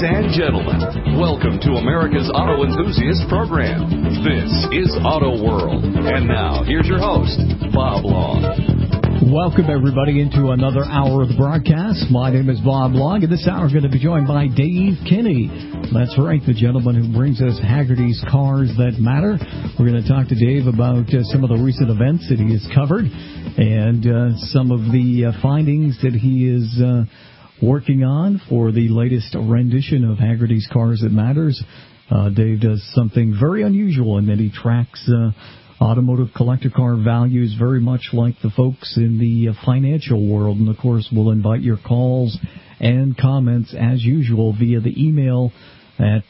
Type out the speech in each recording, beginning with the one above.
Ladies and gentlemen, welcome to America's Auto Enthusiast Program. This is Auto World. And now, here's your host, Bob Long. Welcome, everybody, into another hour of the broadcast. My name is Bob Long, and this hour is going to be joined by Dave Kinney. That's right, the gentleman who brings us Hagerty's Cars That Matter. We're going to talk to Dave about some of the recent events that he has covered and some of the findings that he is working on for the latest rendition of Hagerty's Cars That Matters. Dave does something very unusual in that he tracks automotive collector car values very much like the folks in the financial world. And, of course, we'll invite your calls and comments, as usual, via the email at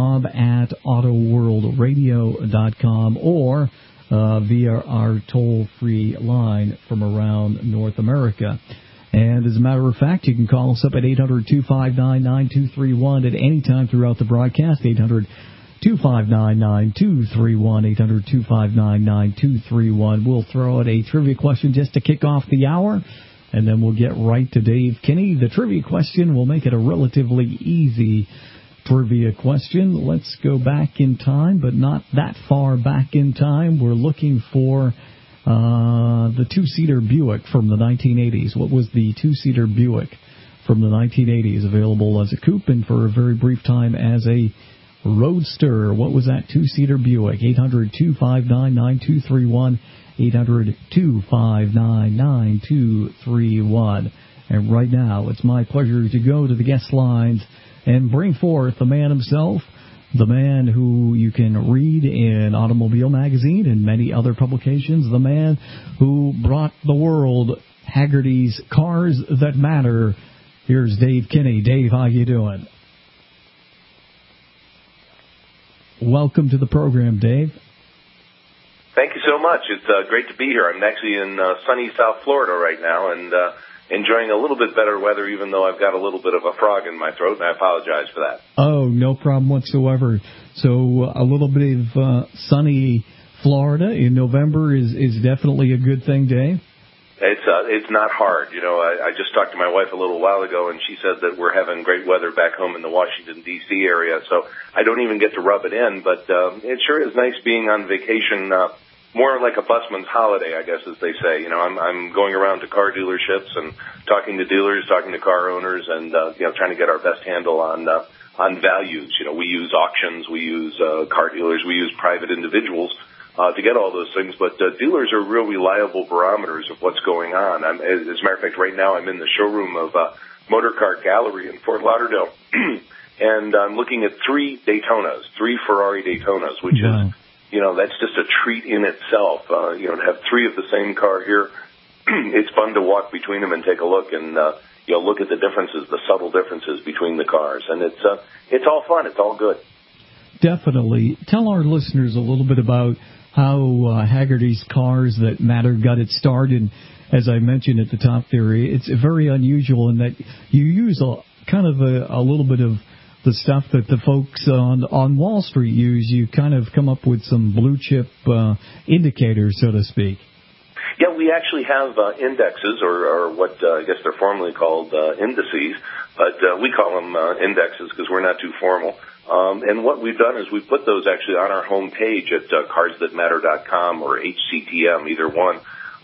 bob@autoworldradio.com or via our toll-free line from around North America. And as a matter of fact, you can call us up at 800-259-9231 at any time throughout the broadcast, 800-259-9231, 800-259-9231. We'll throw out a trivia question just to kick off the hour, and then we'll get right to Dave Kinney. The trivia question will make it a relatively easy trivia question. Let's go back in time, but not that far back in time. We're looking for the two-seater Buick from the 1980s. What was the two-seater Buick from the 1980s, available as a coupe and for a very brief time as a roadster? What was that two-seater Buick? 800-259-9231, 800-259-9231. And right now, it's my pleasure to go to the guest lines and bring forth the man himself, the man who you can read in Automobile Magazine and many other publications, the man who brought the world Hagerty's Cars That Matter. Here's Dave Kinney. Dave, how you doing? Welcome to the program, Dave. Thank you so much. It's great to be here. I'm actually in sunny South Florida right now and enjoying a little bit better weather, even though I've got a little bit of a frog in my throat, and I apologize for that. Oh, no problem whatsoever. So a little bit of sunny Florida in November is definitely a good thing, Dave? It's not hard. You know, I just talked to my wife a little while ago, and she said that we're having great weather back home in the Washington, D.C. area, so I don't even get to rub it in, but it sure is nice being on vacation, more like a busman's holiday, I guess, as they say. You know, I'm going around to car dealerships and talking to dealers, talking to car owners, and trying to get our best handle on values. You know, we use auctions, we use car dealers, we use private individuals to get all those things, but dealers are real reliable barometers of what's going on. As a matter of fact, right now I'm in the showroom of Motor Car Gallery in Fort Lauderdale, and I'm looking at three Ferrari Daytonas, which is, that's just a treat in itself. To have three of the same car here, it's fun to walk between them and take a look and, look at the differences, the subtle differences between the cars. And it's all fun. It's all good. Definitely. Tell our listeners a little bit about how Hagerty's Cars That Matter got its start. And as I mentioned at the top there, it's very unusual in that you use a little bit of the stuff that the folks on Wall Street use. You kind of come up with some blue chip indicators, so to speak. Yeah, we actually have indexes, or what I guess they're formally called indices, but we call them indexes because we're not too formal. And what we've done is we've put those actually on our home page at carsthatmatter.com or HCTM, either one,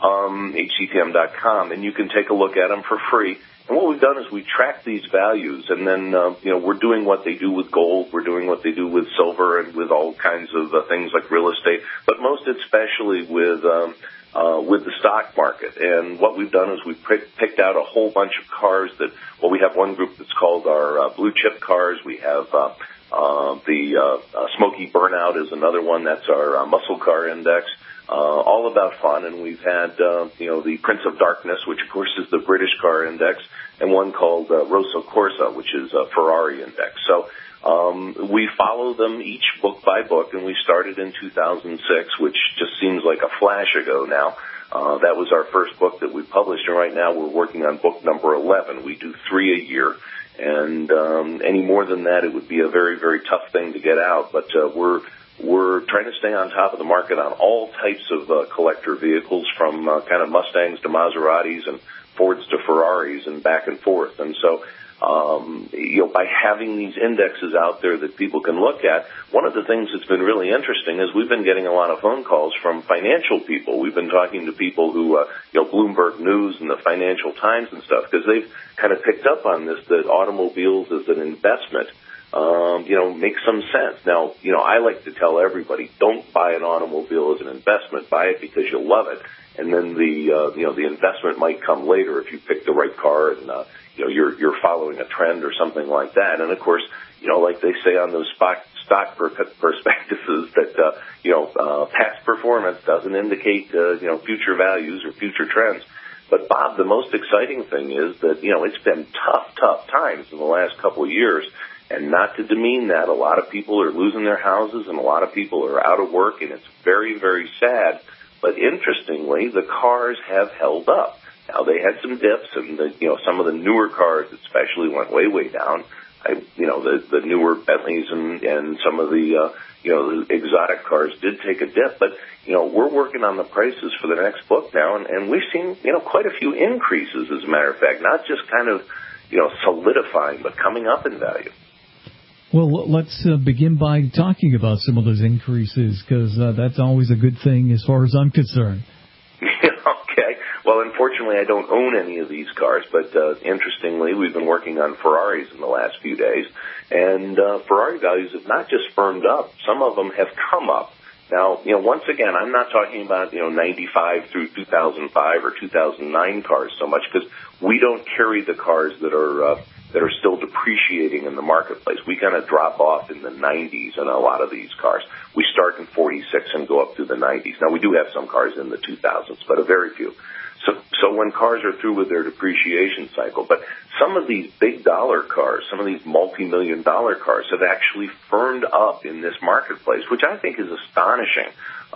HCTM.com, and you can take a look at them for free. And what we've done is we track these values, and then, we're doing what they do with gold, we're doing what they do with silver and with all kinds of things like real estate, but most especially with the stock market. And what we've done is we've picked out a whole bunch of cars we have one group that's called our blue chip cars. We have the Smoky Burnout is another one. That's our muscle car index. All about fun, and we've had, the Prince of Darkness, which of course is the British car index, and one called Rosso Corsa, which is a Ferrari index. So we follow them each book by book, and we started in 2006, which just seems like a flash ago now. That was our first book that we published, and right now we're working on book number 11. We do 3 a year, and any more than that, it would be a very, very tough thing to get out, but we're trying to stay on top of the market on all types of collector vehicles, from kind of Mustangs to Maseratis and Fords to Ferraris and back and forth. And so By having these indexes out there that people can look at, one of the things that's been really interesting is we've been getting a lot of phone calls from financial people. We've been talking to people who, Bloomberg News and the Financial Times and stuff, because they've kind of picked up on this, that automobiles as an investment, makes some sense. Now, I like to tell everybody, don't buy an automobile as an investment. Buy it because you love it. And then the investment might come later if you pick the right car and, you're following a trend or something like that. And of course, like they say on those stock prospectuses that, past performance doesn't indicate, future values or future trends. But Bob, the most exciting thing is that, it's been tough times in the last couple of years. And not to demean that, a lot of people are losing their houses and a lot of people are out of work, and it's very, very sad. But interestingly, the cars have held up. Now, they had some dips, and some of the newer cars especially went way down. The newer Bentleys and some of the exotic cars did take a dip. But, we're working on the prices for the next book now, and we've seen, quite a few increases, as a matter of fact, not just kind of, solidifying, but coming up in value. Well, let's begin by talking about some of those increases, because that's always a good thing as far as I'm concerned. Okay. Well, unfortunately, I don't own any of these cars, but interestingly, we've been working on Ferraris in the last few days, and Ferrari values have not just firmed up, some of them have come up. Now, once again, I'm not talking about, 95 through 2005 or 2009 cars so much, because we don't carry the cars that are still depreciating in the marketplace. We kind of drop off in the 90s in a lot of these cars. We start in 46 and go up through the 90s. Now, we do have some cars in the 2000s, but a very few. So when cars are through with their depreciation cycle, but some of these big dollar cars, some of these multi-million dollar cars have actually firmed up in this marketplace, which I think is astonishing.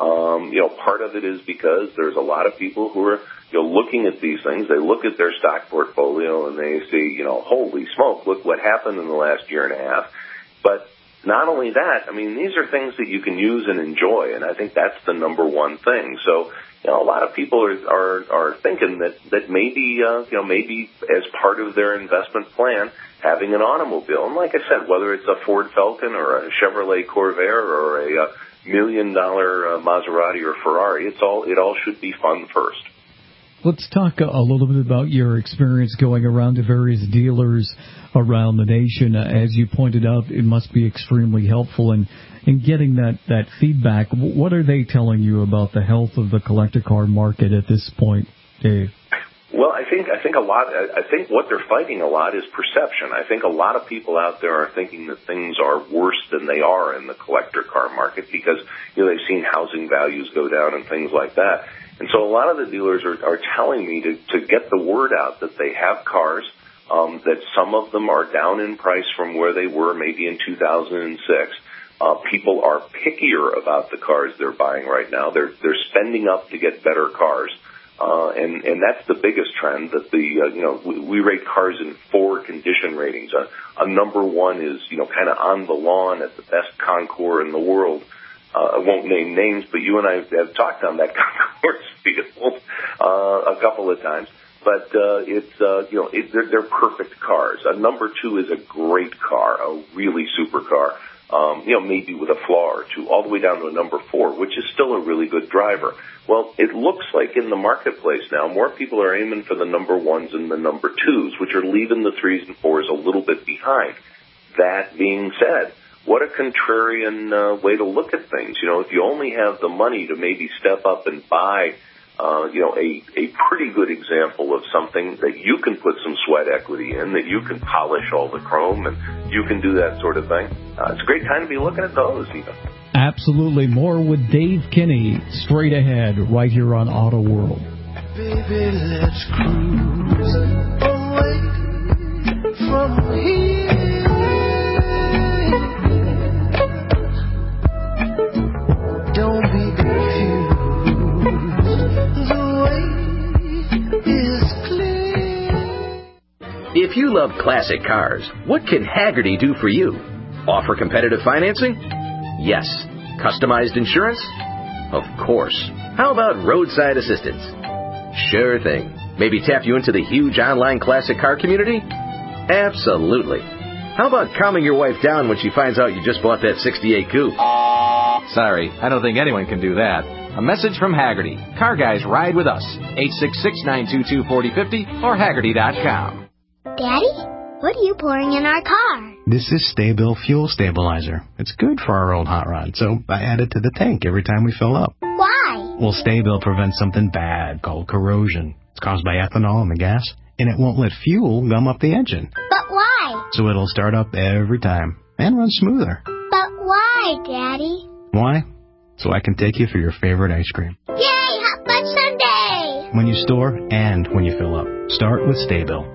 Part of it is because there's a lot of people who are, looking at these things. They look at their stock portfolio and they see, holy smoke, look what happened in the last year and a half. But not only that, these are things that you can use and enjoy, and I think that's the number one thing. So, a lot of people are thinking that maybe, maybe as part of their investment plan, having an automobile. And like I said, whether it's a Ford Falcon or a Chevrolet Corvair or a $1 million Maserati or Ferrari, it all should be fun first. Let's talk a little bit about your experience going around to various dealers around the nation. As you pointed out, it must be extremely helpful in getting that feedback. What are they telling you about the health of the collector car market at this point, Dave? Well, I think a lot. I think what they're fighting a lot is perception. I think a lot of people out there are thinking that things are worse than they are in the collector car market because they've seen housing values go down and things like that. And so a lot of the dealers are telling me to get the word out that they have cars, that some of them are down in price from where they were maybe in 2006. People are pickier about the cars they're buying right now. They're spending up to get better cars. And that's the biggest trend that we rate cars in 4 condition ratings. A number 1 is, kind of on the lawn at the best Concours in the world. I won't name names, but you and I have talked on that Concours field a couple of times. But they're perfect cars. A number 2 is a great car, a really super car. Maybe with a flaw or 2, all the way down to a number 4, which is still a really good driver. Well, it looks like in the marketplace now, more people are aiming for the number 1s and the number 2s, which are leaving the 3s and 4s a little bit behind. That being said, what a contrarian way to look at things. If you only have the money to maybe step up and buy a pretty good example of something that you can put some sweat equity in, that you can polish all the chrome and you can do that sort of thing. It's a great time to be looking at those even. Absolutely. More with Dave Kinney straight ahead right here on Auto World. Baby, let's cruise away from here. Don't be confused. If you love classic cars, what can Hagerty do for you? Offer competitive financing? Yes. Customized insurance? Of course. How about roadside assistance? Sure thing. Maybe tap you into the huge online classic car community? Absolutely. How about calming your wife down when she finds out you just bought that 68 coupe? Sorry, I don't think anyone can do that. A message from Hagerty. Car guys ride with us. 866-922-4050 or Hagerty.com. Daddy, what are you pouring in our car? This is Sta-Bil Fuel Stabilizer. It's good for our old hot rod, so I add it to the tank every time we fill up. Why? Well, Sta-Bil prevents something bad called corrosion. It's caused by ethanol in the gas, and it won't let fuel gum up the engine. But why? So it'll start up every time and run smoother. But why, Daddy? Why? So I can take you for your favorite ice cream. Yay, Hot Fudge Sundae! When you store and when you fill up. Start with Sta-Bil.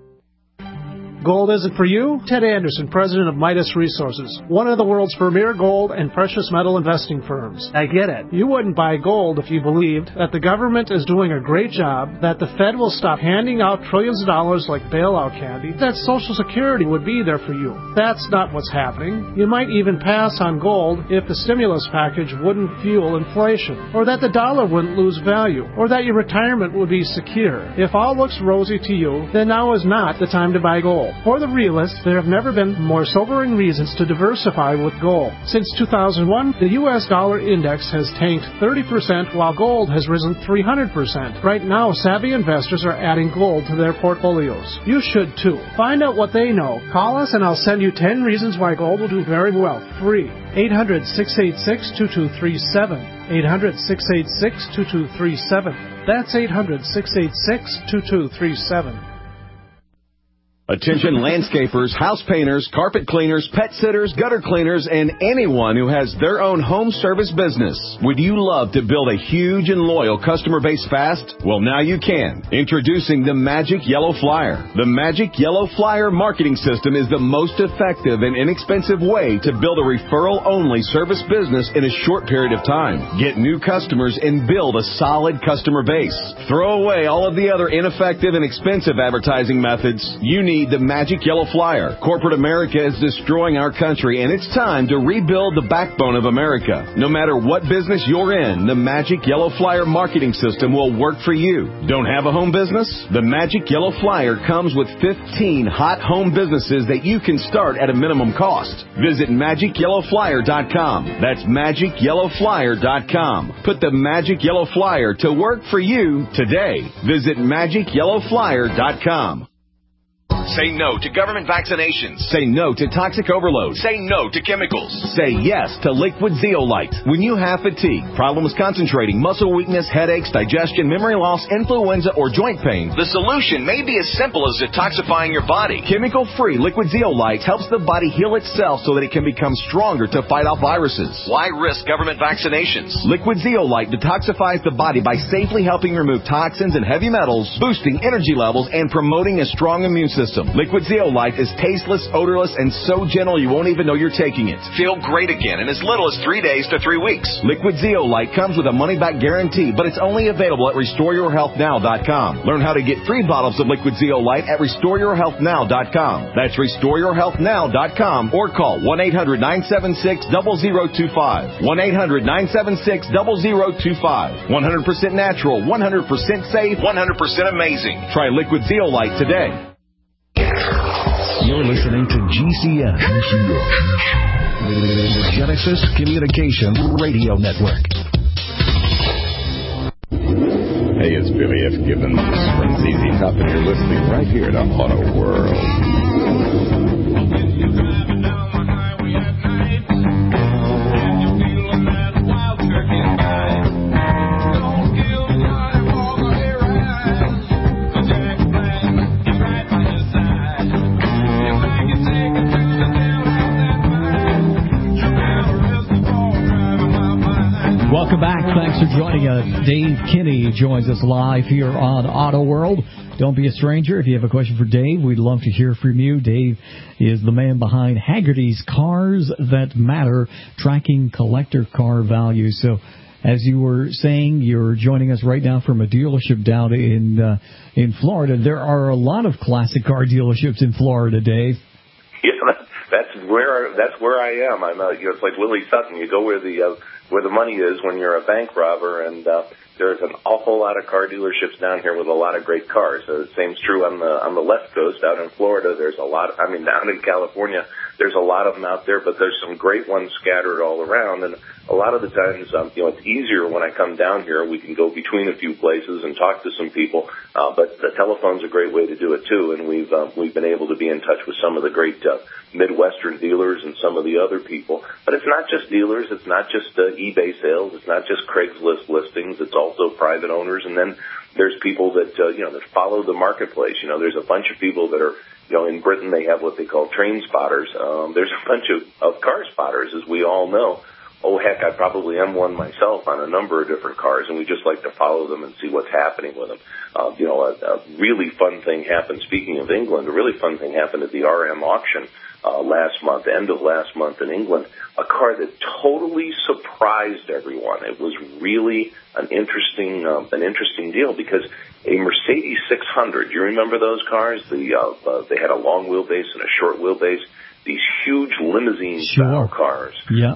Gold isn't for you? Ted Anderson, president of Midas Resources, one of the world's premier gold and precious metal investing firms. I get it. You wouldn't buy gold if you believed that the government is doing a great job, that the Fed will stop handing out trillions of dollars like bailout candy, that Social Security would be there for you. That's not what's happening. You might even pass on gold if the stimulus package wouldn't fuel inflation, or that the dollar wouldn't lose value, or that your retirement would be secure. If all looks rosy to you, then now is not the time to buy gold. For the realist, there have never been more sobering reasons to diversify with gold. Since 2001, the U.S. dollar index has tanked 30% while gold has risen 300%. Right now, savvy investors are adding gold to their portfolios. You should too. Find out what they know. Call us and I'll send you 10 reasons why gold will do very well. Free. 800-686-2237. 800-686-2237. That's 800-686-2237. Attention landscapers, house painters, carpet cleaners, pet sitters, gutter cleaners, and anyone who has their own home service business. Would you love to build a huge and loyal customer base fast? Well, now you can. Introducing the Magic Yellow Flyer. The Magic Yellow Flyer marketing system is the most effective and inexpensive way to build a referral-only service business in a short period of time. Get new customers and build a solid customer base. Throw away all of the other ineffective and expensive advertising methods. You need the Magic Yellow Flyer. Corporate America is destroying our country, and it's time to rebuild the backbone of America. No matter what business you're in, the Magic Yellow Flyer marketing system will work for you. Don't have a home business? The Magic Yellow Flyer comes with 15 hot home businesses that you can start at a minimum cost. Visit MagicYellowFlyer.com. That's MagicYellowFlyer.com. Put the Magic Yellow Flyer to work for you today. Visit MagicYellowFlyer.com. Say no to government vaccinations. Say no to toxic overload. Say no to chemicals. Say yes to Liquid Zeolite. When you have fatigue, problems concentrating, muscle weakness, headaches, digestion, memory loss, influenza, or joint pain, the solution may be as simple as detoxifying your body. Chemical-free Liquid Zeolite helps the body heal itself so that it can become stronger to fight off viruses. Why risk government vaccinations? Liquid Zeolite detoxifies the body by safely helping remove toxins and heavy metals, boosting energy levels, and promoting a strong immune system. Liquid Zeolite is tasteless, odorless, and so gentle you won't even know you're taking it. Feel great again in as little as 3 days to 3 weeks. Liquid Zeolite comes with a money-back guarantee, but it's only available at RestoreYourHealthNow.com. Learn how to get 3 bottles of Liquid Zeolite at RestoreYourHealthNow.com. That's RestoreYourHealthNow.com or call 1-800-976-0025. 1-800-976-0025. 100% natural, 100% safe, 100% amazing. Try Liquid Zeolite today. You're listening to GCN. The Genesis Communications Radio Network. Hey, it's Billy F. Gibbons from ZZ Top, and you're listening right here to Auto World. Welcome back. Thanks for joining us. Dave Kinney joins us live here on Auto World. Don't be a stranger. If you have a question for Dave, we'd love to hear from you. Dave is the man behind Hagerty's Cars That Matter, tracking collector car values. So, as you were saying, you're joining us right now from a dealership down in Florida. There are a lot of classic car dealerships in Florida, Dave. Yeah, that's where I am. I'm it's like Willie Sutton. You go where the money is when you're a bank robber, and there's an awful lot of car dealerships down here with a lot of great cars. The same's true on the West Coast. Out in Florida, there's a lot. I mean, down in California, there's a lot of them out there, but there's some great ones scattered all around. And a lot of the times, it's easier when I come down here. We can go between a few places and talk to some people. But the telephone's a great way to do it too. And we've been able to be in touch with some of the great Midwestern dealers and some of the other people. But it's not just dealers. It's not just eBay sales. It's not just Craigslist listings. It's also private owners. And then there's people that, that follow the marketplace. There's a bunch of people that are, in Britain they have what they call train spotters. There's a bunch of car spotters, as we all know. Oh, heck, I probably am one myself on a number of different cars, and we just like to follow them and see what's happening with them. A really fun thing happened, speaking of England, a really fun thing happened at the RM auction last month, end of last month in England, a car that totally surprised everyone. It was really an interesting deal because a Mercedes 600, you remember those cars? They had a long wheelbase and a short wheelbase, these huge limousine style cars. Yeah.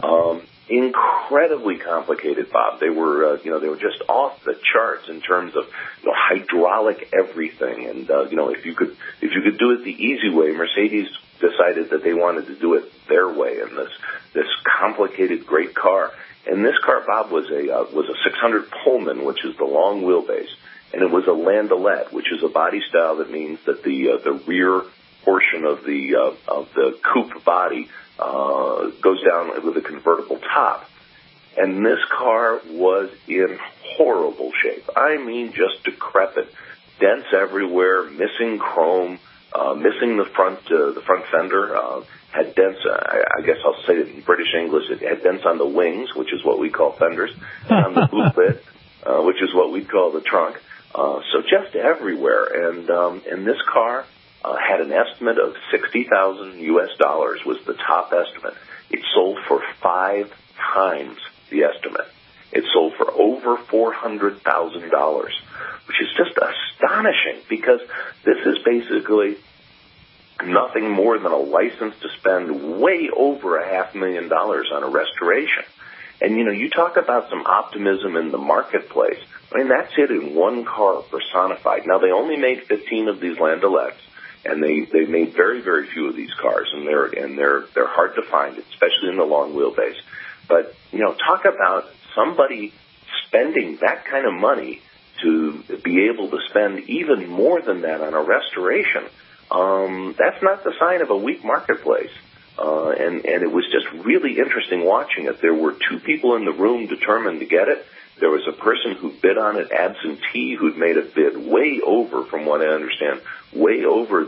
Incredibly complicated, Bob. They were just off the charts in terms of hydraulic everything. And if you could do it the easy way, Mercedes decided that they wanted to do it their way in this complicated great car. And this car, Bob, was a 600 Pullman, which is the long wheelbase, and it was a landaulet, which is a body style that means that the rear portion of the coupe body goes down with a convertible top. And this car was in horrible shape. I mean, just decrepit. Dents everywhere, missing chrome, missing the front fender, had dents, I guess I'll say it in British English, it had dents on the wings, which is what we call fenders, on the boot lid, which is what we'd call the trunk. So just everywhere. And this car had an estimate of $60,000 was the top estimate. It sold for 5 times the estimate. It sold for over $400,000, which is just astonishing because this is basically nothing more than a license to spend way over $500,000 on a restoration. And, you talk about some optimism in the marketplace. I mean, that's it in one car personified. Now, they only made 15 of these landaulettes. And they made very, very few of these cars, and they're hard to find, especially in the long wheelbase. But talk about somebody spending that kind of money to be able to spend even more than that on a restoration. That's not the sign of a weak marketplace. And it was just really interesting watching it. There were 2 people in the room determined to get it. There was a person who bid on it absentee who'd made a bid way over, from what I understand, way over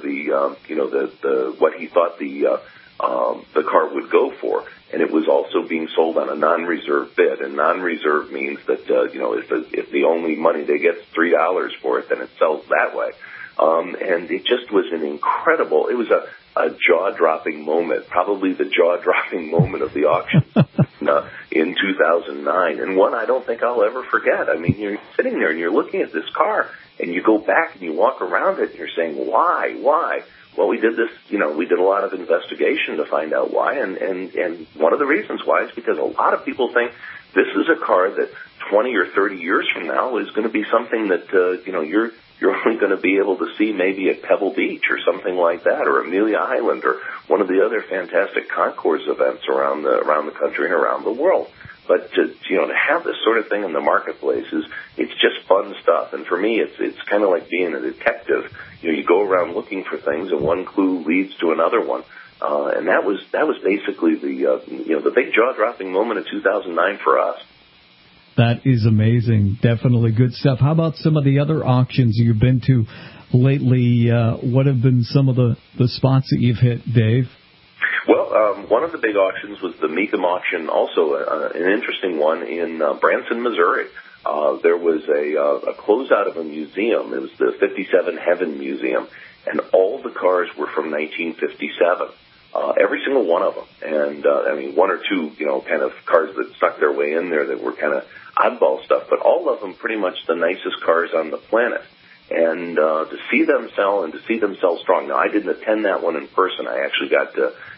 the what he thought the car would go for, and it was also being sold on a non-reserve bid. And non-reserve means that if the only money they get is $3 for it, then it sells that way. And it just was an incredible. It was a jaw-dropping moment, probably the jaw-dropping moment of the auction. In 2009, and one I don't think I'll ever forget. I mean, you're sitting there and you're looking at this car, and you go back and you walk around it, and you're saying, why? Well, we did this, we did a lot of investigation to find out why, and one of the reasons why is because a lot of people think this is a car that 20 or 30 years from now is going to be something that, you're only going to be able to see maybe at Pebble Beach or something like that, or Amelia Island, or one of the other fantastic concourse events around the country and around the world. But to have this sort of thing in the marketplace it's just fun stuff. And for me, it's kind of like being a detective. You go around looking for things, and one clue leads to another one. And that was basically the big jaw-dropping moment of 2009 for us. That is amazing. Definitely good stuff. How about some of the other auctions you've been to lately? What have been some of the spots that you've hit, Dave? Well, one of the big auctions was the Meekum auction, also an interesting one in Branson, Missouri. There was a closeout of a museum. It was the 57 Heaven Museum, and all the cars were from 1957. Every single one of them. And, one or two, kind of cars that stuck their way in there that were kind of oddball stuff, but all of them pretty much the nicest cars on the planet. And to see them sell and to see them sell strong. Now, I didn't attend that one in person. I actually got to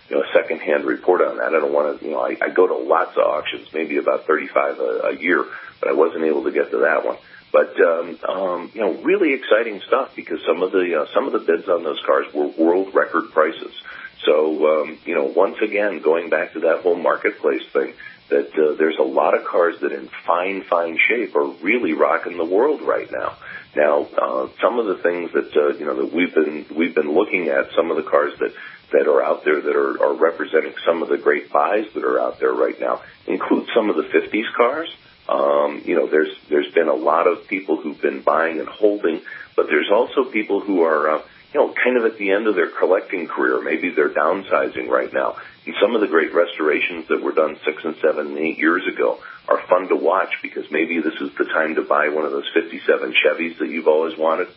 a secondhand report on that. I don't want to, I go to lots of auctions, maybe about 35 a year, but I wasn't able to get to that one. But really exciting stuff, because some of the bids on those cars were world record prices. So once again, going back to that whole marketplace thing, that there's a lot of cars that in fine shape are really rocking the world right now. Now, some of the things that that we've been looking at, some of the cars that are out there that are representing some of the great buys that are out there right now include some of the 50s cars. There's been a lot of people who've been buying and holding, but there's also people who are kind of at the end of their collecting career. Maybe they're downsizing right now. And some of the great restorations that were done 6 and 7 and 8 years ago are fun to watch, because maybe this is the time to buy one of those 57 Chevys that you've always wanted,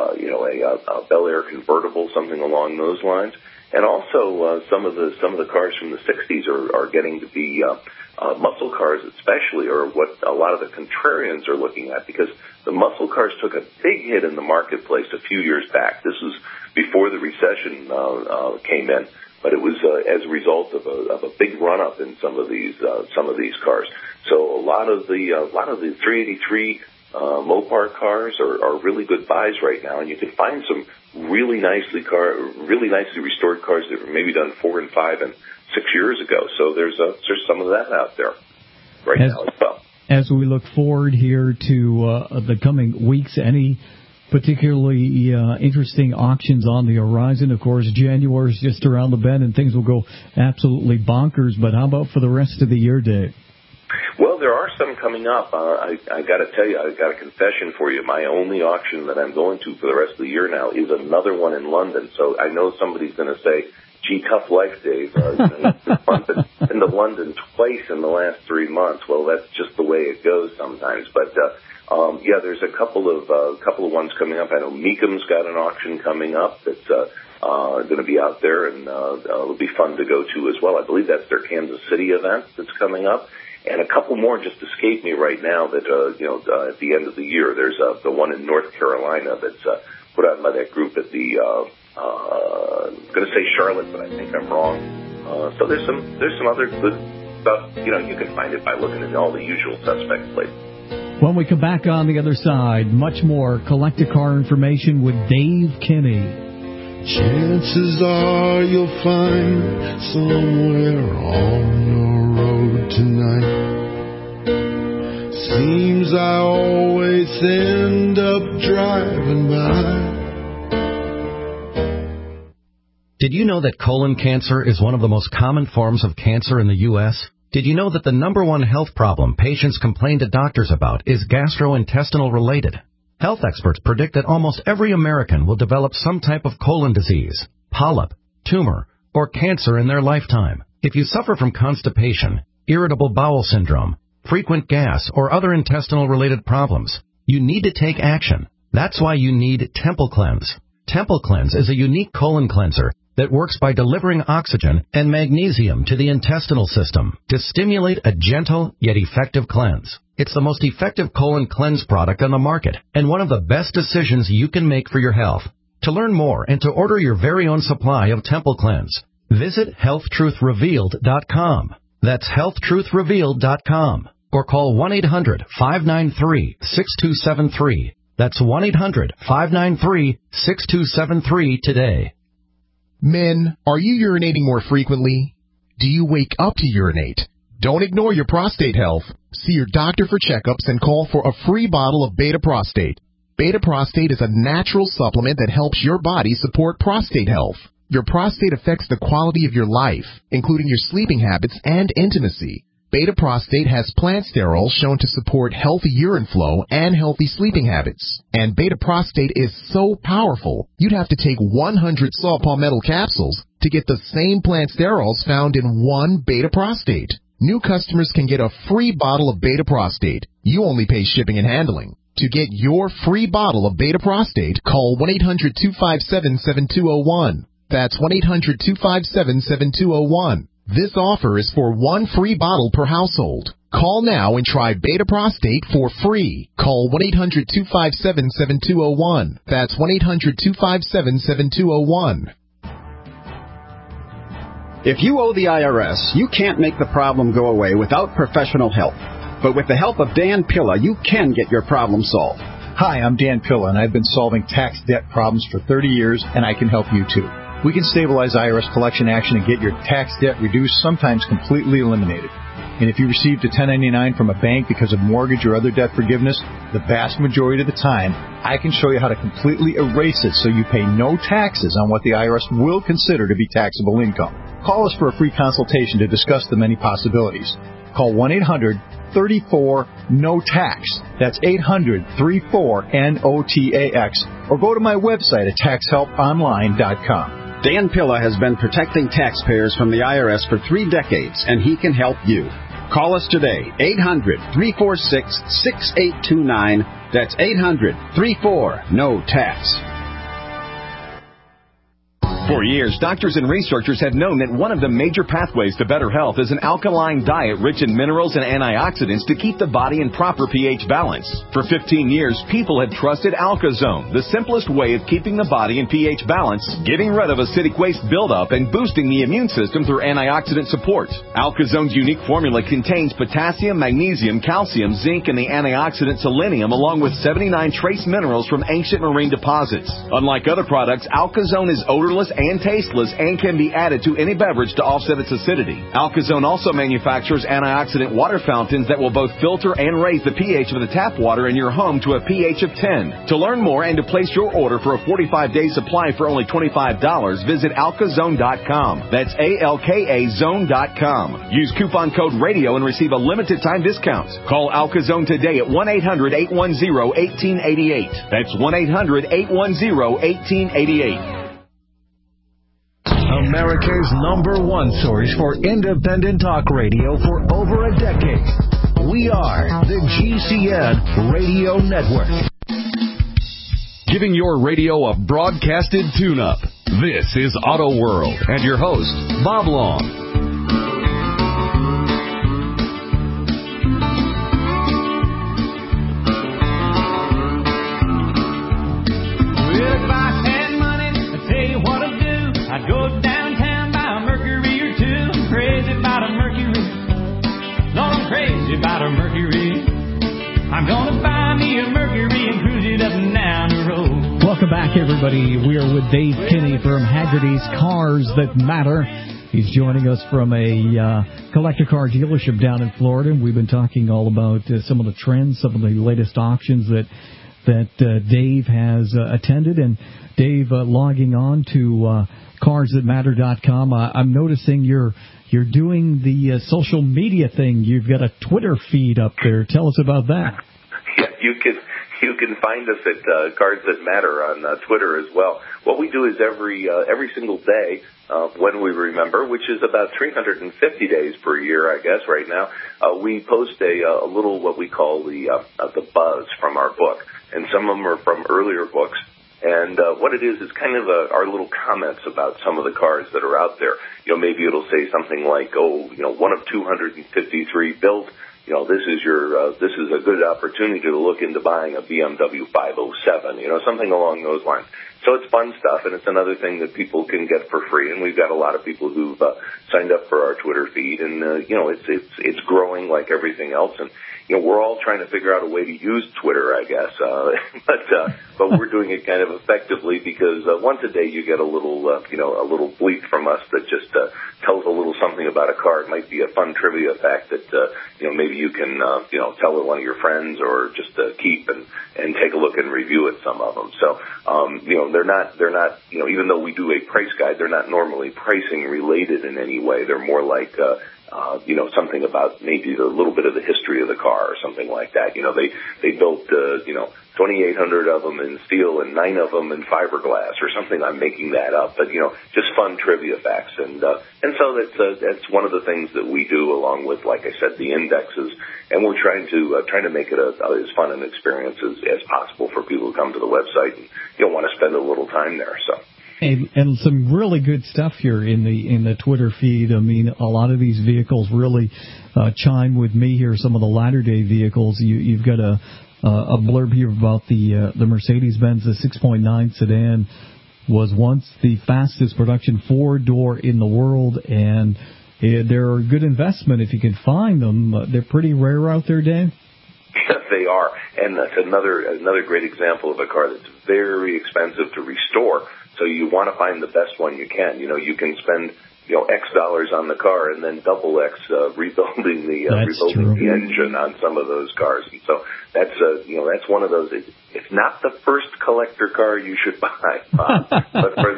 a Bel Air convertible, something along those lines. And also some of the cars from the 60s are getting to be muscle cars, especially, or what a lot of the contrarians are looking at, because the muscle cars took a big hit in the marketplace a few years back. This was before the recession came in, but it was as a result of a big run up in some of these cars. So a lot of the 383 Mopar cars are really good buys right now, and you can find some really nicely restored cars that were maybe done 4 and 5 and 6 years ago. So there's some of that out there right now as well. As we look forward here to the coming weeks, any particularly interesting auctions on the horizon? Of course, January is just around the bend, and things will go absolutely bonkers. But how about for the rest of the year, Dave? Well, there are some coming up. I got to tell you, I got a confession for you. My only auction that I'm going to for the rest of the year now is another one in London. So I know somebody's going to say, "Gee, tough life, Dave. You've been to London twice in the last 3 months." Well, that's just the way it goes sometimes. But there's a couple of ones coming up. I know Meekham's got an auction coming up that's going to be out there, and it'll be fun to go to as well. I believe that's their Kansas City event that's coming up. And a couple more just escape me right now that, at the end of the year. There's the one in North Carolina that's put out by that group at the, I'm going to say Charlotte, but I think I'm wrong. So there's some other good stuff. You can find it by looking at all the usual suspect places. When we come back on the other side, much more Collect-A-Car information with Dave Kinney. Chances are you'll find somewhere on the road tonight. Seems I always end up driving by. Did you know that colon cancer is one of the most common forms of cancer in the U.S.? Did you know that the number one health problem patients complain to doctors about is gastrointestinal related? Health experts predict that almost every American will develop some type of colon disease, polyp, tumor, or cancer in their lifetime. If you suffer from constipation, irritable bowel syndrome, frequent gas, or other intestinal-related problems, you need to take action. That's why you need Temple Cleanse. Temple Cleanse is a unique colon cleanser that works by delivering oxygen and magnesium to the intestinal system to stimulate a gentle yet effective cleanse. It's the most effective colon cleanse product on the market and one of the best decisions you can make for your health. To learn more and to order your very own supply of Temple Cleanse, visit HealthTruthRevealed.com. That's HealthTruthRevealed.com. Or call 1-800-593-6273. That's 1-800-593-6273 today. Men, are you urinating more frequently? Do you wake up to urinate? Don't ignore your prostate health. See your doctor for checkups and call for a free bottle of Beta Prostate. Beta Prostate is a natural supplement that helps your body support prostate health. Your prostate affects the quality of your life, including your sleeping habits and intimacy. Beta Prostate has plant sterols shown to support healthy urine flow and healthy sleeping habits. And Beta Prostate is so powerful, you'd have to take 100 saw palmetto capsules to get the same plant sterols found in one Beta Prostate. New customers can get a free bottle of Beta Prostate. You only pay shipping and handling. To get your free bottle of Beta Prostate, call 1-800-257-7201. That's 1-800-257-7201. This offer is for one free bottle per household. Call now and try Beta Prostate for free. Call 1-800-257-7201. That's 1-800-257-7201. If you owe the IRS, you can't make the problem go away without professional help. But with the help of Dan Pilla, you can get your problem solved. Hi, I'm Dan Pilla, and I've been solving tax debt problems for 30 years, and I can help you too. We can stabilize IRS collection action and get your tax debt reduced, sometimes completely eliminated. And if you received a 1099 from a bank because of mortgage or other debt forgiveness, the vast majority of the time, I can show you how to completely erase it so you pay no taxes on what the IRS will consider to be taxable income. Call us for a free consultation to discuss the many possibilities. Call 1-800-34-NO-TAX. That's 800-34-NOTAX. Or go to my website at taxhelponline.com. Dan Pilla has been protecting taxpayers from the IRS for 3 decades, and he can help you. Call us today, 800-346-6829. That's 800-34-NO-TAX. For years, doctors and researchers have known that one of the major pathways to better health is an alkaline diet rich in minerals and antioxidants to keep the body in proper pH balance. For 15 years, people have trusted AlkaZone, the simplest way of keeping the body in pH balance, getting rid of acidic waste buildup, and boosting the immune system through antioxidant support. AlkaZone's unique formula contains potassium, magnesium, calcium, zinc, and the antioxidant selenium, along with 79 trace minerals from ancient marine deposits. Unlike other products, AlkaZone is odorless and tasteless and can be added to any beverage to offset its acidity. AlkaZone also manufactures antioxidant water fountains that will both filter and raise the pH of the tap water in your home to a pH of 10. To learn more and to place your order for a 45-day supply for only $25, visit alkazone.com. That's ALKA zone.com. Use coupon code RADIO and receive a limited time discount. Call AlkaZone today at 1-800-810-1888. That's 1-800-810-1888. America's #1 source for independent talk radio for over a decade. We are the GCN Radio Network. Giving your radio a broadcasted tune-up. This is Auto World and your host, Bob Long. About a Mercury, I'm gonna buy me a Mercury and cruise it up and down the road. Welcome back, everybody. We are with Dave Kinney from Haggerty's Cars That Matter. He's joining us from a collector car dealership down in Florida. We've been talking all about some of the trends, some of the latest auctions that Dave has attended. And Dave, logging on to carsthatmatter.com, I'm noticing you're doing the social media thing. You've got a Twitter feed up there. Tell us about that. Yeah, you can find us at Cars That Matter on Twitter as well. What we do is every single day, when we remember, which is about 350 days per year, I guess, right now, we post a little what we call the buzz from our book, and some of them are from earlier books. And what it is kind of our little comments about some of the cars that are out there. You know, maybe it'll say something like, one of 253 built. You know, this is a good opportunity to look into buying a BMW 507. You know, something along those lines. So it's fun stuff, and it's another thing that people can get for free. And we've got a lot of people who've signed up for our Twitter feed, and it's growing like everything else. And we're all trying to figure out a way to use Twitter, I guess. But we're doing it kind of effectively because once a day you get a little bleep from us that just tells a little something about a car. It might be a fun trivia fact that maybe you can tell one of your friends or just keep and take a look and review it. Some of them. So they're not even though we do a price guide, they're not normally pricing related in any way. They're more like something about maybe a little bit of the history of the car or something like that. They built 2,800 of them in steel and 9 of them in fiberglass or something. I'm making that up, but just fun trivia facts. And so that's one of the things that we do along with, like I said, the indexes. And we're trying to make it as fun an experience as possible for people who come to the website and want to spend a little time there. So. And some really good stuff here in the Twitter feed. I mean, a lot of these vehicles really chime with me here. Some of the latter day vehicles. You've got a blurb here about the Mercedes-Benz, the 6.9 sedan was once the fastest production four-door in the world, and they're a good investment if you can find them. They're pretty rare out there, Dave. Yes, they are, and that's another great example of a car that's very expensive to restore. So you want to find the best one you can. You can spend X dollars on the car and then double X rebuilding the engine on some of those cars. And so that's one of those. It's not the first collector car you should buy, but for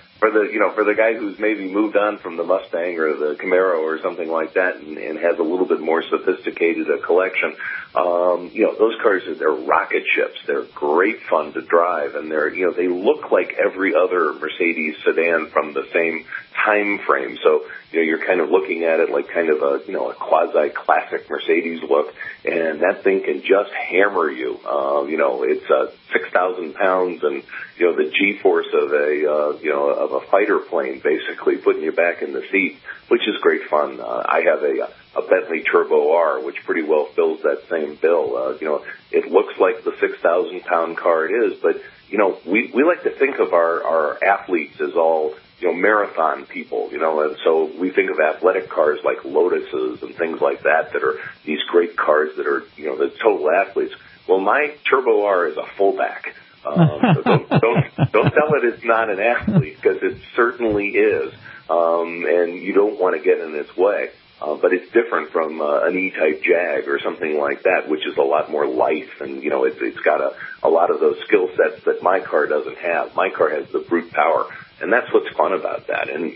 the guy who's maybe moved on from the Mustang or the Camaro or something like that and has a little bit more sophisticated collection, those cars, they're rocket ships. They're great fun to drive, and they look like every other Mercedes sedan from the same time frame. So you're kind of looking at it like kind of a quasi classic Mercedes look, and that thing can just hammer you. It's 6,000 pounds, and the G-force of a fighter plane, basically putting you back in the seat, which is great fun. I have a Bentley Turbo R, which pretty well fills that same bill. It looks like the 6,000 pound car it is, but we like to think of our athletes as all marathon people, and so we think of athletic cars like Lotuses and things like that are these great cars that are the total athletes. Well, my Turbo R is a fullback. So don't tell it it's not an athlete, because it certainly is, and you don't want to get in its way. But it's different from an E-Type Jag or something like that, which is a lot more life, and it's got a lot of those skill sets that my car doesn't have. My car has the brute power, and that's what's fun about that. And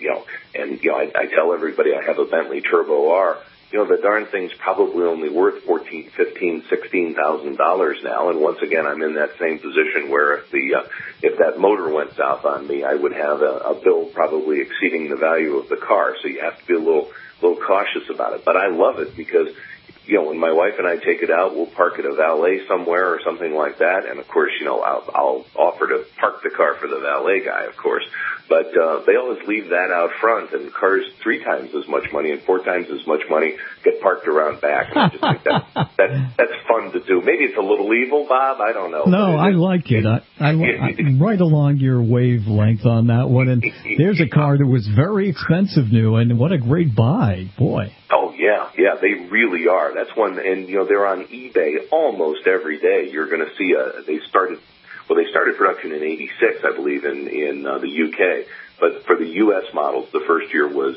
I tell everybody I have a Bentley Turbo R. The darn thing's probably only worth $14,000, $15,000, $16,000 now. And once again, I'm in that same position where if that motor went south on me, I would have a bill probably exceeding the value of the car. So you have to be a little cautious about it. But I love it because, when my wife and I take it out, we'll park at a valet somewhere or something like that. And of course, I'll offer to park the car for the valet guy, of course. But they always leave that out front, and cars 3 times as much money and 4 times as much money get parked around back. And I just think that's fun to do. Maybe it's a little evil, Bob. I don't know. No, I like it. I'm right along your wavelength on that one. And there's a car that was very expensive new, and what a great buy, boy. Oh, yeah, they really are. That's one, and, they're on eBay almost every day. You're going to see they started production in '86, I believe, in the UK. But for the U.S. models, the first year was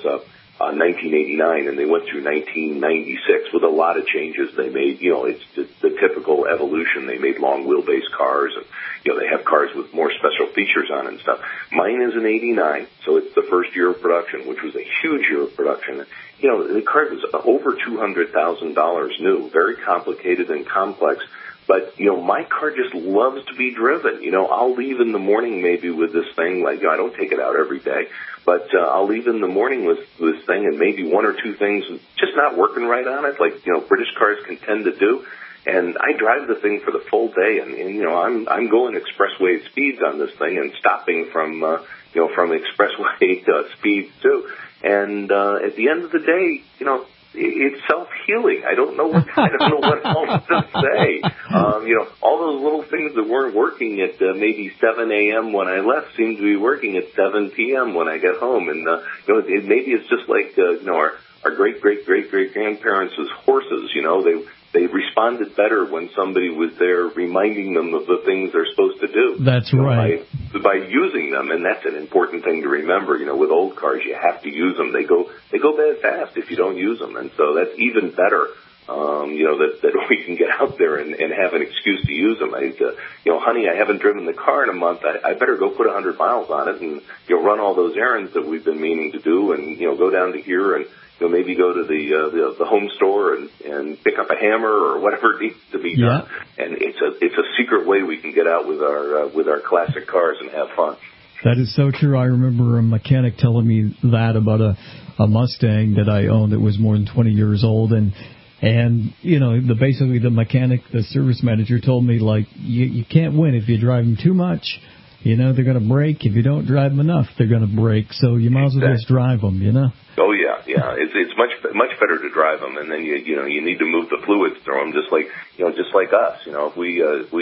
1989, and they went through 1996 with a lot of changes they made. It's the typical evolution. They made long wheelbase cars, and they have cars with more special features on it and stuff. Mine is an '89, so it's the first year of production, which was a huge year of production. The car was over $200,000 new, very complicated and complex. But, my car just loves to be driven. I'll leave in the morning maybe with this thing. Like, I don't take it out every day. But I'll leave in the morning with this thing, and maybe 1 or 2 things just not working right on it, like, British cars can tend to do. And I drive the thing for the full day, and I'm going expressway speeds on this thing and stopping from expressway speeds, too. And at the end of the day, it's self-healing. I don't know what else to say. All those little things that weren't working at maybe 7 a.m. when I left seem to be working at 7 p.m. when I get home. And, maybe it's just like, our great-great-great-great-grandparents' horses, they responded better when somebody was there reminding them of the things they're supposed to do. That's right. By using them, and that's an important thing to remember. With old cars, you have to use them. They go bad fast if you don't use them, and so that's even better. That we can get out there and have an excuse to use them. Honey, I haven't driven the car in a month. I better go put 100 miles on it and run all those errands that we've been meaning to do, and go down to here and maybe go to the home store and pick up a hammer or whatever needs to be done. And it's a secret way we can get out with our classic cars and have fun. That is so true. I remember a mechanic telling me that about a Mustang that I owned that was more than 20 years old, and basically the mechanic, the service manager told me, like, you can't win if you drive them too much. They're going to break. If you don't drive them enough, they're going to break. So you might as well just drive them, Oh, yeah. It's much better to drive them, and then you need to move the fluids through them, just like us. If we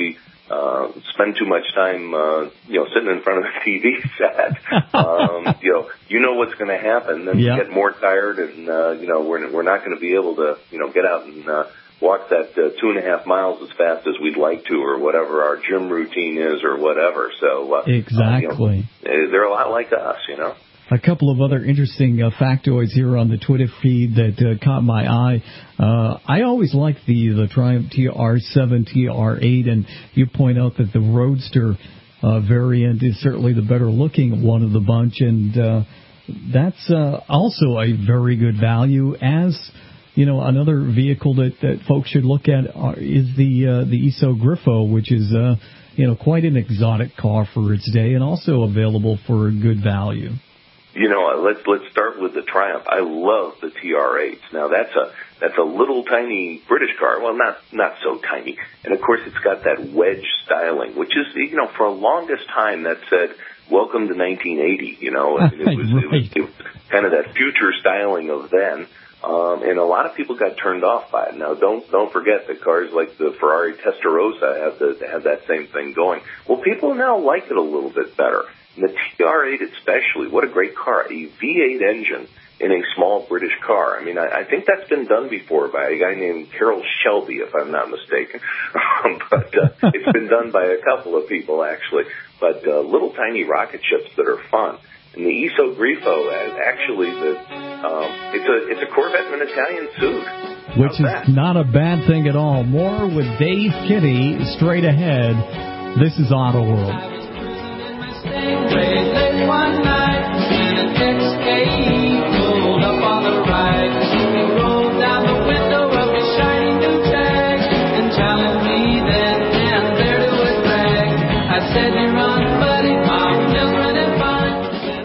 spend too much time, sitting in front of the TV set. You know what's going to happen. Then you get more tired, and we're not going to be able to, get out and walk that 2.5 miles as fast as we'd like to, or whatever our gym routine is, or whatever. So exactly, they're a lot like us, A couple of other interesting factoids here on the Twitter feed that caught my eye. I always liked the Triumph TR7, TR8, and you point out that the Roadster variant is certainly the better looking one of the bunch, and that's also a very good value. As another vehicle that folks should look at is the Iso Grifo, which is quite an exotic car for its day, and also available for good value. Let's start with the Triumph. I love the TR8s. Now that's a little tiny British car. Well, not so tiny. And of course, it's got that wedge styling, which is for the longest time that said "Welcome to 1980." It was kind of that future styling of then. And a lot of people got turned off by it. Now, don't forget that cars like the Ferrari Testarossa have that same thing going. Well, people now like it a little bit better. And the TR8 especially, what a great car. A V8 engine in a small British car. I mean, I think that's been done before by a guy named Carroll Shelby, if I'm not mistaken. But it's been done by a couple of people, actually. But little tiny rocket ships that are fun. And the Iso Grifo, actually, it's a Corvette and an Italian suit. Which is not a bad thing at all. More with Dave Kinney straight ahead. This is Auto World. Late one night, and an XK pulled up on the right. He rolled down the window of his shiny new Jag and challenged me then and there to a drag. I said, "You're on, buddy, I'm just running fine."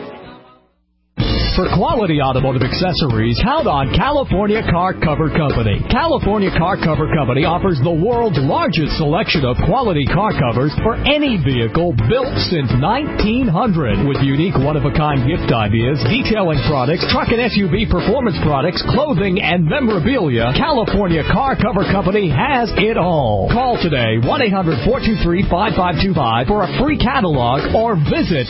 For quality automotive accessories, count on California Car Cover Company. California Car Cover Company offers the world's largest selection of quality car covers for any vehicle built since 1900. With unique one-of-a-kind gift ideas, detailing products, truck and SUV performance products, clothing, and memorabilia, California Car Cover Company has it all. Call today, 1-800-423-5525 for a free catalog or visit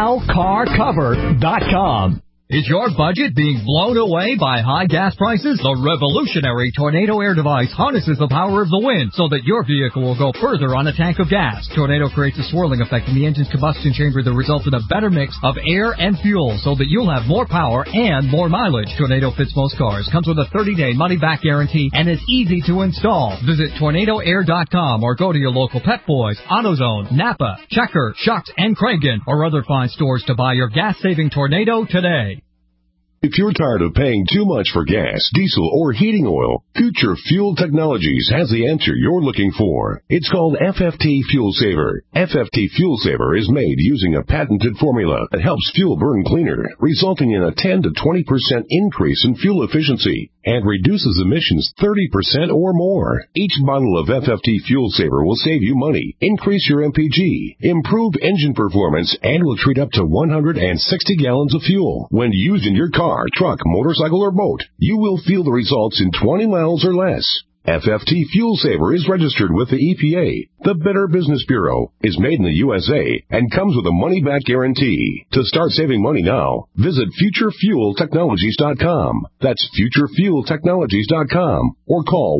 calcarcover.com. Is your budget being blown away by high gas prices? The revolutionary Tornado air device harnesses the power of the wind so that your vehicle will go further on a tank of gas. Tornado creates a swirling effect in the engine's combustion chamber that results in a better mix of air and fuel so that you'll have more power and more mileage. Tornado fits most cars, comes with a 30-day money-back guarantee, and is easy to install. Visit TornadoAir.com or go to your local Pep Boys, AutoZone, Napa, Checker, Schucks, and Kragen, or other fine stores to buy your gas-saving Tornado today. If you're tired of paying too much for gas, diesel, or heating oil, Future Fuel Technologies has the answer you're looking for. It's called FFT Fuel Saver. FFT Fuel Saver is made using a patented formula that helps fuel burn cleaner, resulting in a 10 to 20% increase in fuel efficiency and reduces emissions 30% or more. Each bottle of FFT Fuel Saver will save you money, increase your MPG, improve engine performance, and will treat up to 160 gallons of fuel. When used in your car, truck, motorcycle, or boat, you will feel the results in 20 miles or less. FFT Fuel Saver is registered with the EPA. The Better Business Bureau is made in the USA and comes with a money-back guarantee. To start saving money now, visit FutureFuelTechnologies.com. That's FutureFuelTechnologies.com or call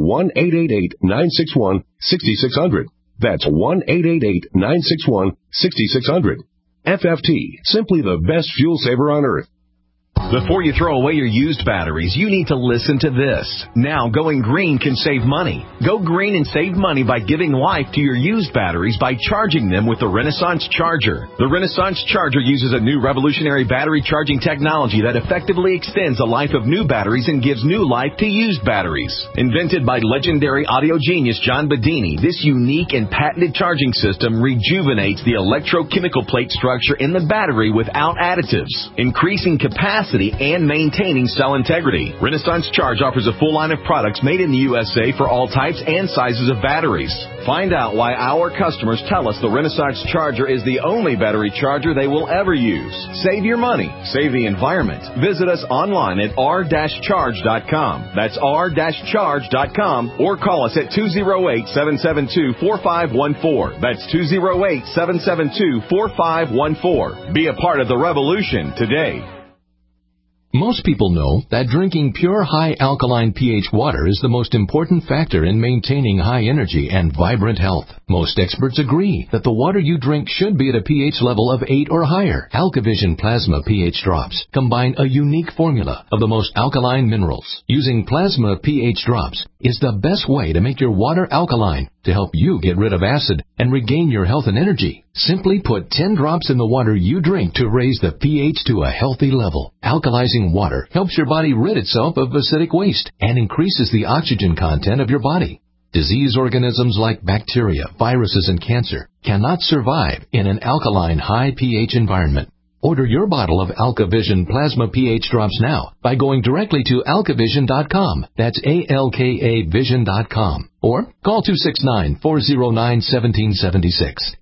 1-888-961-6600. That's 1-888-961-6600. FFT, simply the best fuel saver on earth. Before you throw away your used batteries, you need to listen to this. Now, going green can save money. Go green and save money by giving life to your used batteries by charging them with the Renaissance Charger. The Renaissance Charger uses a new revolutionary battery charging technology that effectively extends the life of new batteries and gives new life to used batteries. Invented by legendary audio genius John Bedini, this unique and patented charging system rejuvenates the electrochemical plate structure in the battery without additives, increasing capacity capacity and maintaining cell integrity. Renaissance Charge offers a full line of products made in the USA for all types and sizes of batteries. Find out why our customers tell us the Renaissance Charger is the only battery charger they will ever use. Save your money. Save the environment. Visit us online at r-charge.com. That's r-charge.com, or call us at 208-772-4514. That's 208-772-4514. Be a part of the revolution today. Most people know that drinking pure high alkaline pH water is the most important factor in maintaining high energy and vibrant health. Most experts agree that the water you drink should be at a pH level of 8 or higher. AlkaVision Plasma pH drops combine a unique formula of the most alkaline minerals. Using Plasma pH drops is the best way to make your water alkaline to help you get rid of acid and regain your health and energy. Simply put 10 drops in the water you drink to raise the pH to a healthy level. Alkalizing water helps your body rid itself of acidic waste and increases the oxygen content of your body. Disease organisms like bacteria, viruses, and cancer cannot survive in an alkaline high pH environment. Order your bottle of AlkaVision Plasma pH drops now by going directly to alkavision.com. That's ALKAvision.com. Or call 269-409-1776.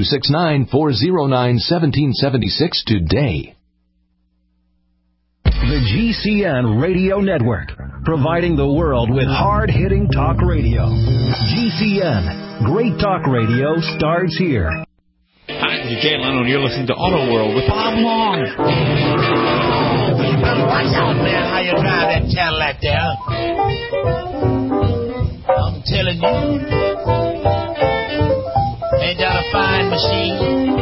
269-409-1776 today. The GCN Radio Network, providing the world with hard-hitting talk radio. GCN, great talk radio starts here. Hi, this is Jay Leno, and you're listening to Auto World with Bob Long. You better watch out, man, how you drive that Cadillac there. I'm telling you, ain't that a fine machine?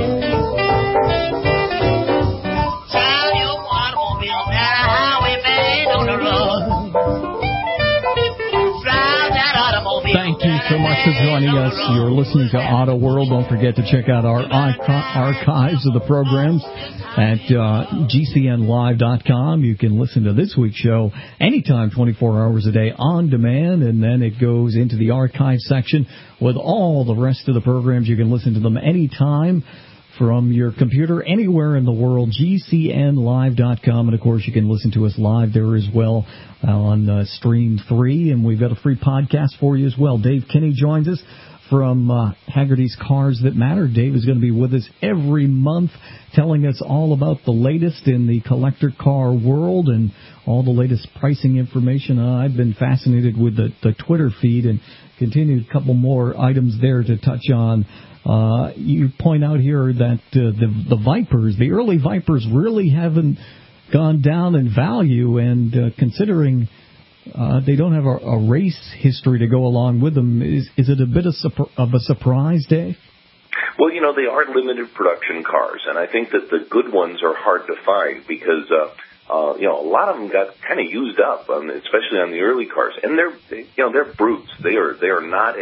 Drive your automobile down the highway, man, on the road. Drive that automobile. Thank you so much for joining us. You're listening to Auto World. Don't forget to check out our archives of the programs at GCNlive.com. You can listen to this week's show anytime, 24 hours a day on demand, and then it goes into the archive section with all the rest of the programs. You can listen to them anytime from your computer anywhere in the world, GCNlive.com. And, of course, you can listen to us live there as well on Stream 3. And we've got a free podcast for you as well. Dave Kinney joins us from Hagerty's Cars That Matter. Dave is going to be with us every month telling us all about the latest in the collector car world and all the latest pricing information. I've been fascinated with the Twitter feed and continued a couple more items there to touch on. You point out here that the Vipers, the early Vipers, really haven't gone down in value, and considering they don't have a race history to go along with them, is it a bit of a surprise, Dave? Well, you know, they are limited production cars, and I think that the good ones are hard to find because you know, a lot of them got kind of used up, especially on the early cars, and they're brutes. They are not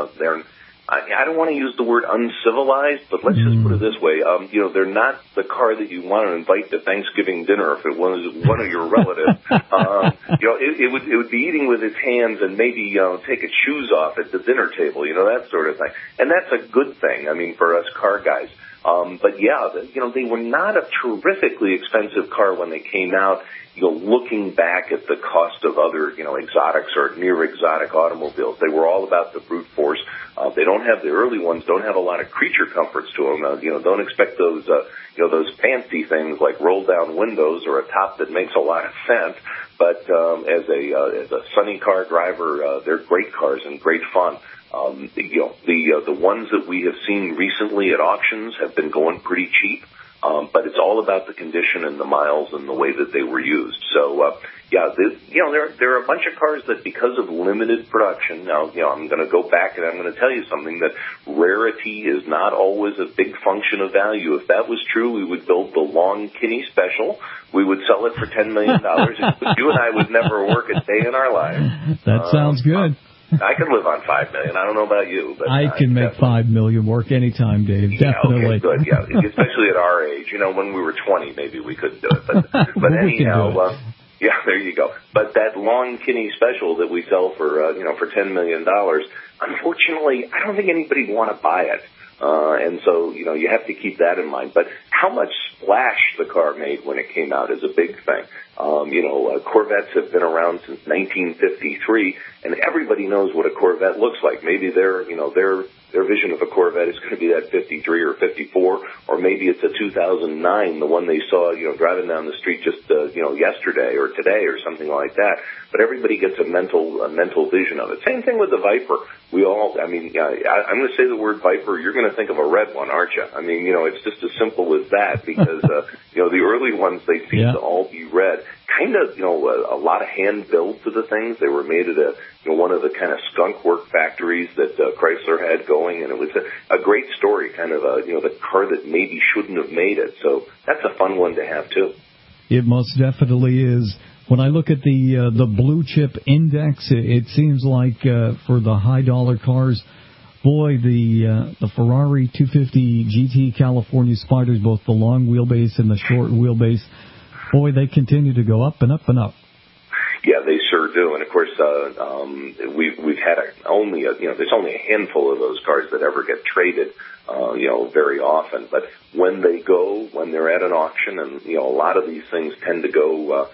I don't want to use the word uncivilized, but let's just put it this way. You know, they're not the car that you want to invite to Thanksgiving dinner if it was one of your relatives. You know, it would be eating with its hands and maybe take its shoes off at the dinner table, you know, that sort of thing. And that's a good thing, I mean, for us car guys. But yeah, you know, they were not a terrifically expensive car when they came out. You know, looking back at the cost of other, you know, exotics or near exotic automobiles, they were all about the brute force. They don't have, the early ones don't have a lot of creature comforts to them. You know, don't expect those, you know, those fancy things like roll down windows or a top that makes a lot of sense. But as a sunny car driver, they're great cars and great fun. You know, the ones that we have seen recently at auctions have been going pretty cheap. But it's all about the condition and the miles and the way that they were used. So, yeah, you know, there are a bunch of cars that because of limited production, now, you know, I'm going to go back and I'm going to tell you something, that rarity is not always a big function of value. If that was true, we would build the Long Kinney Special. We would sell it for $10 million. You and I would never work a day in our lives. That sounds good. I can live on $5 million. I don't know about you, but I can make $5 million work anytime, Dave. Definitely. Okay, good. Yeah, especially at our age. You know, when we were 20, maybe we couldn't do it. But anyhow, yeah, there you go. But that Long Kinney Special that we sell for for $10 million, unfortunately, I don't think anybody would want to buy it. And so, you have to keep that in mind. But how much splash the car made when it came out is a big thing. Corvettes have been around since 1953, and everybody knows what a Corvette looks like. Maybe their vision of a Corvette is going to be that 53 or 54, or maybe it's a 2009, the one they saw, driving down the street just, yesterday or today or something like that. But everybody gets a mental vision of it. Same thing with the Viper. I'm going to say the word Viper, you're going to think of a red one, aren't you? I mean, it's just as simple as that because, the early ones, they seem to all be red. Kind of, a lot of hand build to the things. They were made at one of the kind of skunk work factories that Chrysler had going, and it was a great story, kind of the car that maybe shouldn't have made it. So that's a fun one to have too. It most definitely is. When I look at the blue chip index, it seems like for the high dollar cars, boy, the Ferrari 250 GT California Spiders, both the long wheelbase and the short wheelbase, boy, they continue to go up and up and up. Yeah, they sure do. And of course, we've had there's only a handful of those cars that ever get traded, very often. But when they're at an auction, and a lot of these things tend to go,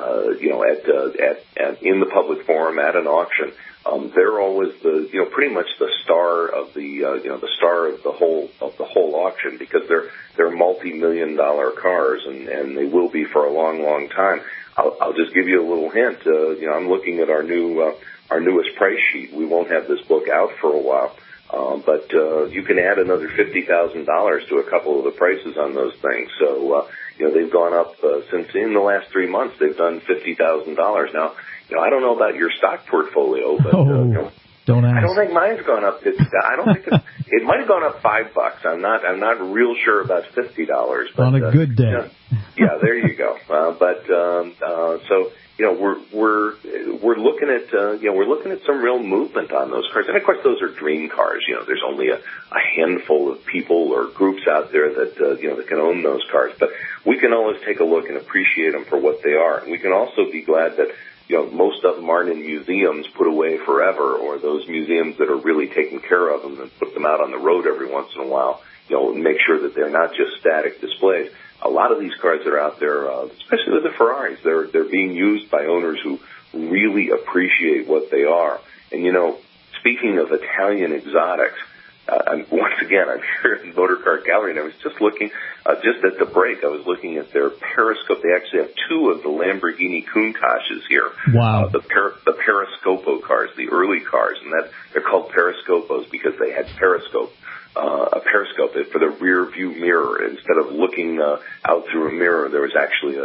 in the public forum at an auction, they're always pretty much the star of the star of the whole auction because they're multi-million-dollar cars, and they will be for a long, long time. I'll just give you a little hint. I'm looking at our newest price sheet. We won't have this book out for a while, but you can add another $50,000 to a couple of the prices on those things. So they've gone up since in the last 3 months. They've done $50,000 now. I don't know about your stock portfolio, but don't ask. I don't think mine's gone up. I don't think it might have gone up $5. I'm not real sure about $50. But, on a good day. Yeah, there you go. So we're looking at some real movement on those cars, and of course those are dream cars. There's only a handful of people or groups out there that that can own those cars, but we can always take a look and appreciate them for what they are, and we can also be glad that most of them aren't in museums put away forever, or those museums that are really taking care of them and put them out on the road every once in a while, make sure that they're not just static displays. A lot of these cars that are out there, especially with the Ferraris, they're being used by owners who really appreciate what they are. And, speaking of Italian exotics, once again, I'm here in Motor Car Gallery, and I was just looking, just at the break, I was looking at their Periscope. They actually have two of the Lamborghini Countaches here. Wow. The Periscopo cars, the early cars, and they're called Periscopos because they had a periscope for the rear view mirror. Instead of looking out through a mirror, there was actually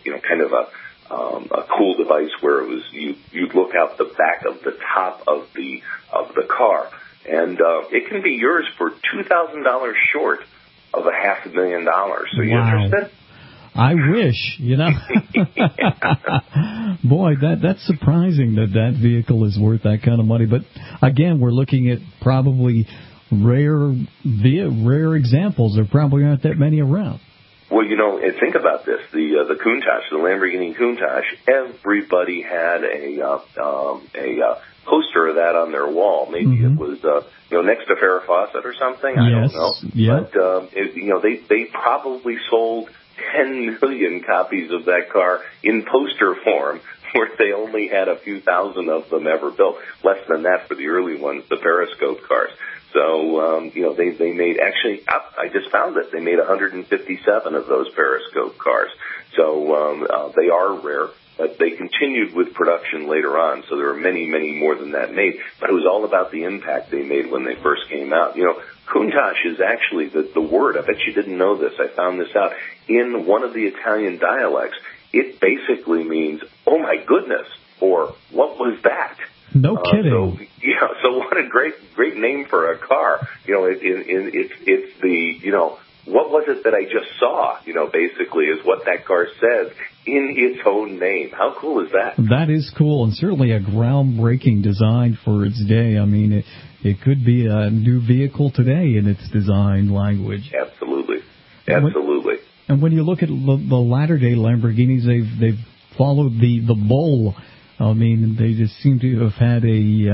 a cool device where it was you'd look out the back of the top of the car. And it can be yours for $2,000 short of $500,000. So you interested? I wish, Boy, that's surprising that vehicle is worth that kind of money. But again, we're looking at probably rare examples. There probably aren't that many around. Well, and think about this: the Countach, the Lamborghini Countach. Everybody had a poster of that on their wall. Maybe it was next to Farrah Fawcett or something. I don't know. Yep. But they probably sold 10 million copies of that car in poster form, where they only had a few thousand of them ever built. Less than that for the early ones, the Periscope cars. So, they made, actually, I just found that they made 157 of those Periscope cars. So, they are rare, but they continued with production later on. So there are many, many more than that made. But it was all about the impact they made when they first came out. Countach is actually the word. I bet you didn't know this. I found this out. In one of the Italian dialects, it basically means, oh my goodness, or what was that? No kidding. So what a great name for a car. It's the, what was it that I just saw? Basically is what that car says in its own name. How cool is that? That is cool, and certainly a groundbreaking design for its day. I mean, it could be a new vehicle today in its design language. Absolutely. And when you look at the latter-day Lamborghinis, they've followed the bull. I mean, they just seem to have had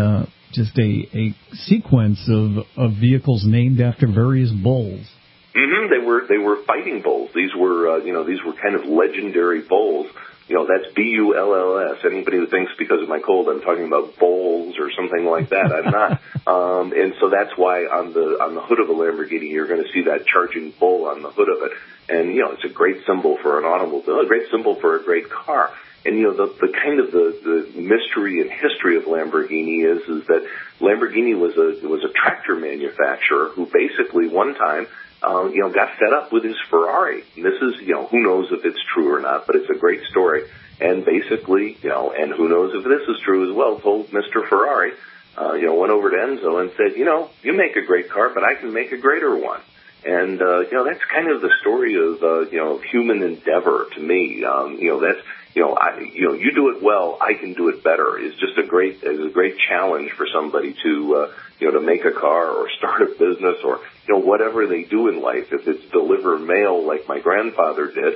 just a sequence of vehicles named after various bulls. Mm-hmm. They were fighting bulls. These were kind of legendary bulls. That's B-U-L-L-S. Anybody who thinks because of my cold I'm talking about bowls or something like that, I'm not. And so that's why on the hood of a Lamborghini you're going to see that charging bull on the hood of it. And, it's a great symbol for an automobile, a great symbol for a great car. And, the kind of the mystery and history of Lamborghini is that Lamborghini was a tractor manufacturer who basically one time got fed up with his Ferrari. And this is, who knows if it's true or not, but it's a great story. And basically, and who knows if this is true as well, told Mr. Ferrari, went over to Enzo and said, you make a great car, but I can make a greater one. And, that's kind of the story of human endeavor to me. That's, you do it well, I can do it better is just a great challenge for somebody to make a car or start a business or, whatever they do in life. If it's deliver mail like my grandfather did,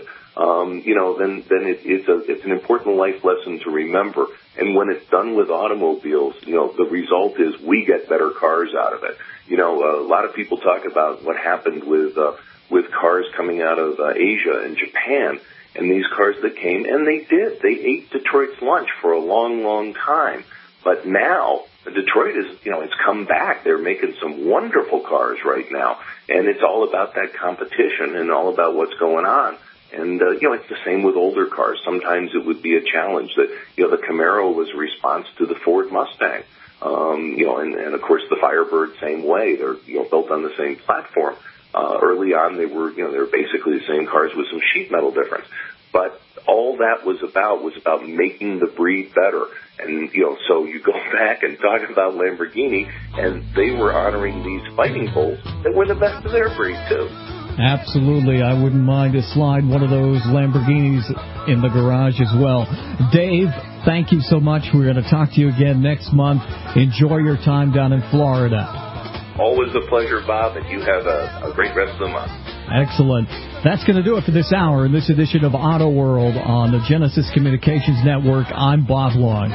then it's an important life lesson to remember. And when it's done with automobiles, the result is we get better cars out of it. A lot of people talk about what happened with cars coming out of Asia and Japan. And these cars that came, and they ate Detroit's lunch for a long, long time. But now, Detroit is, it's come back. They're making some wonderful cars right now. And it's all about that competition and all about what's going on. And, it's the same with older cars. Sometimes it would be a challenge that, the Camaro was a response to the Ford Mustang. And of course the Firebird, same way. They're, built on the same platform. Early on, they were basically the same cars with some sheet metal difference. But all that was about making the breed better. And, so you go back and talk about Lamborghini, and they were honoring these fighting bulls that were the best of their breed, too. Absolutely. I wouldn't mind to slide one of those Lamborghinis in the garage as well. Dave, thank you so much. We're going to talk to you again next month. Enjoy your time down in Florida. Always a pleasure, Bob, and you have a great rest of the month. Excellent. That's going to do it for this hour in this edition of Auto World on the Genesis Communications Network. I'm Bob Long.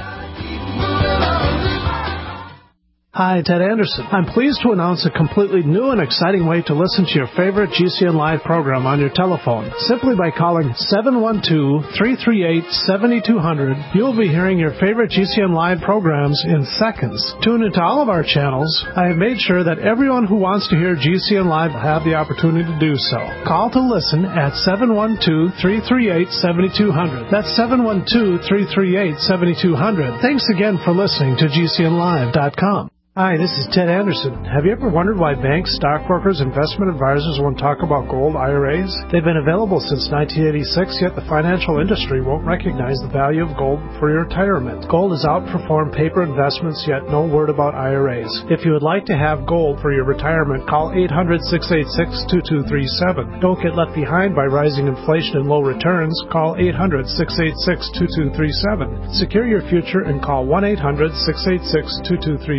Hi, Ted Anderson. I'm pleased to announce a completely new and exciting way to listen to your favorite GCN Live program on your telephone. Simply by calling 712-338-7200, you'll be hearing your favorite GCN Live programs in seconds. Tune into all of our channels. I have made sure that everyone who wants to hear GCN Live will have the opportunity to do so. Call to listen at 712-338-7200. That's 712-338-7200. Thanks again for listening to GCNLive.com. Hi, this is Ted Anderson. Have you ever wondered why banks, stockbrokers, investment advisors won't talk about gold IRAs? They've been available since 1986, yet the financial industry won't recognize the value of gold for your retirement. Gold has outperformed paper investments, yet no word about IRAs. If you would like to have gold for your retirement, call 800-686-2237. Don't get left behind by rising inflation and low returns. Call 800-686-2237. Secure your future and call 1-800-686-2237.